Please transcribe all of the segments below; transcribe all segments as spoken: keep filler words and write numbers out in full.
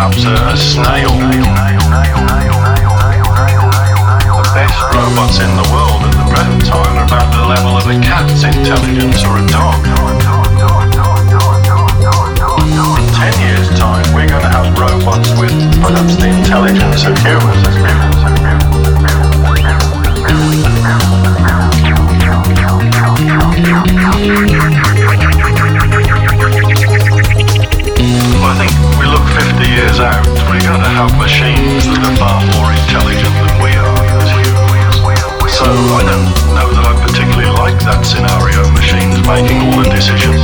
perhaps a, a snail. The best robots in the world at the present time are about the level of a cat's intelligence or a dog. In ten years' time, we're going to have robots with perhaps the intelligence of humans. Well, I think we look fifty years out, we're going to have machines that are far more intelligent than we are as humans. So I don't know that I particularly like that scenario, machines making all the decisions.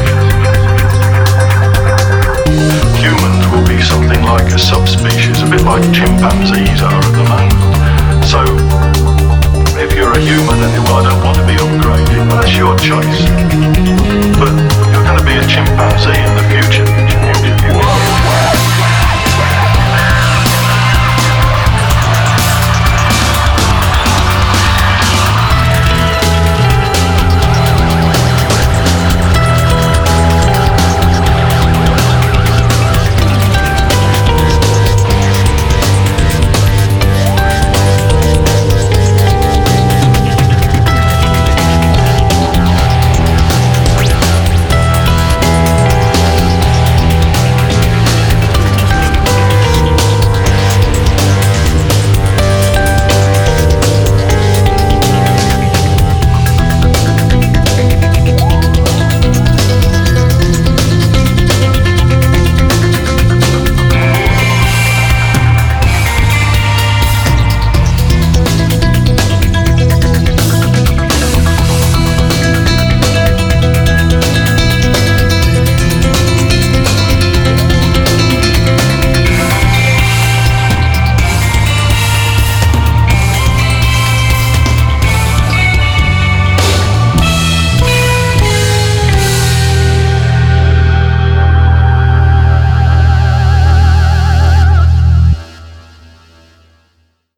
Humans will be something like a subspecies, a bit like chimpanzees are at the moment. So if you're a human and you well, I don't want to be upgraded, well, that's your choice. But you're going to be a chimpanzee in the future.